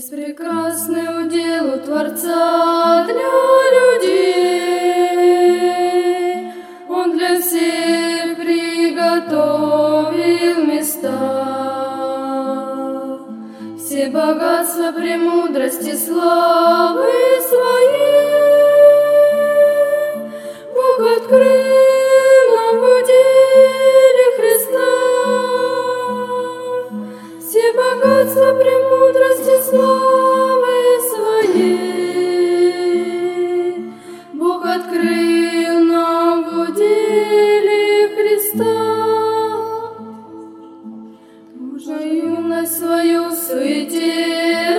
Есть прекрасный удел у Творца для людей. Он для всех приготовил места. Все богатства, премудрости, славы своей Бог открыл нам в уделе Христа. Все богатства, премудрости, славы своей Бог открыл нам в уделе Христа. Можно юность свою в суете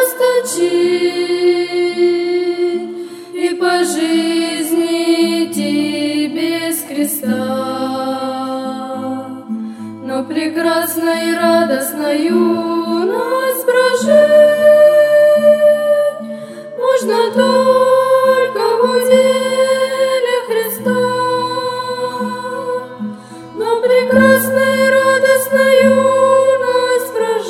расточить и по жизни идти без креста. Но прекрасно и радостно юность прожить можно только в уделе Христа. Но прекрасно и радостно юность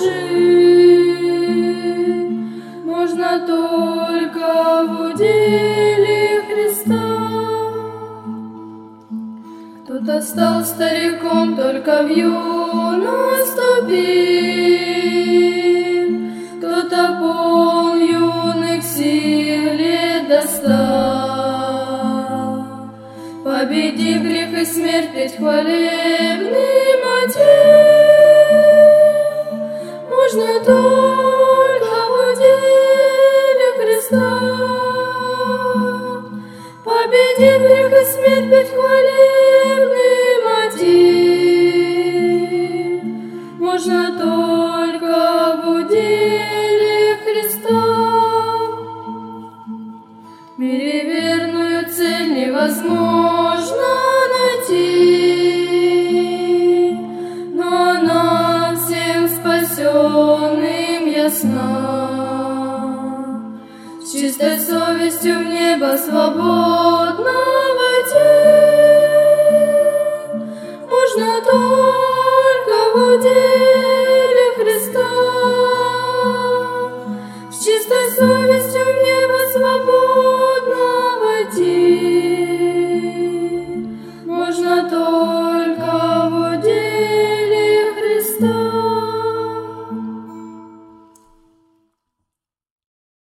прожить можно только в уделе Христа. Кто-то стал стариком, только в юность вступив, кто-то полн юных сил лет достал. Победив грех и смерть, ведь хвалебный мотив можно только в уделе Христа. Победив грех и смерть, ведь хвалебный мотив можно только в уделе Христа. В мире верную цель невозможно найти, но она всем спасенным ясна. С чистой совестью в небо свободно